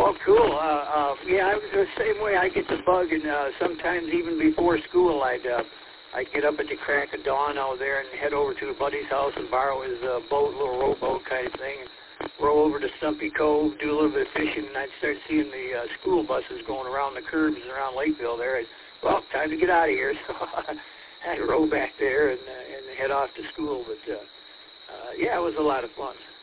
Oh, cool. Yeah, I was the same way. I get the bug, and sometimes even before school, I'd get up at the crack of dawn out there and head over to a buddy's house and borrow his boat, little rowboat kind of thing, and row over to Stumpy Cove, do a little bit of fishing, and I'd start seeing the school buses going around the curbs around Lakeville there. Well, time to get out of here. So I had to row back there and head off to school. But, yeah, it was a lot of fun.